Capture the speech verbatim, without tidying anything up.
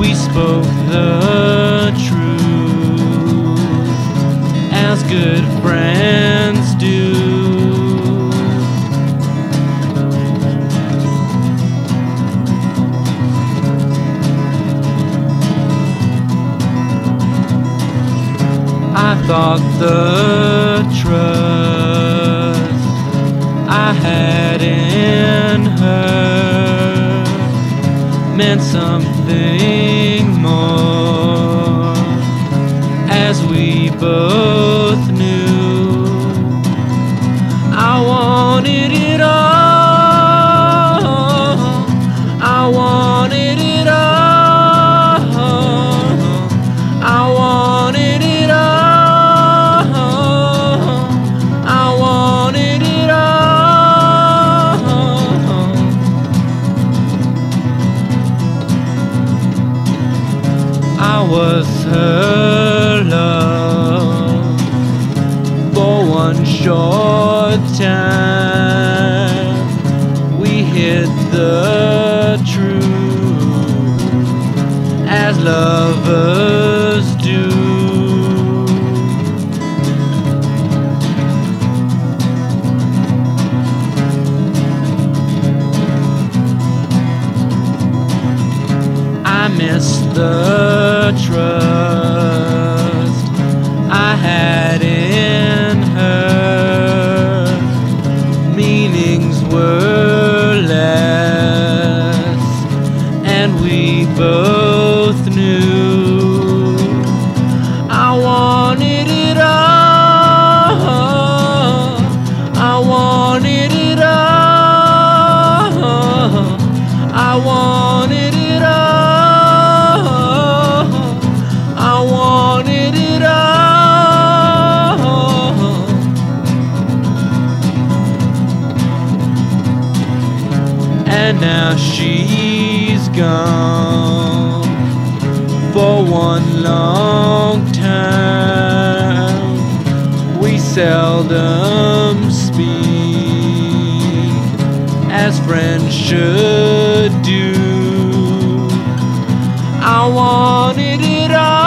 we spoke the truth as good friends do. I thought the trust I had in her meant something more, as we both knew. I wanted it all, I wanted it all, I wanted it all, I wanted it all. I was her love for one short time. We hid the truth as lovers do. I miss the trust I had in her. Meanings were less, and we both knew. I wanted it all, I wanted it all, I wanted it all, I wanted it all. And now she's gone for one long time. We seldom speak as friends should do. I wanted it all,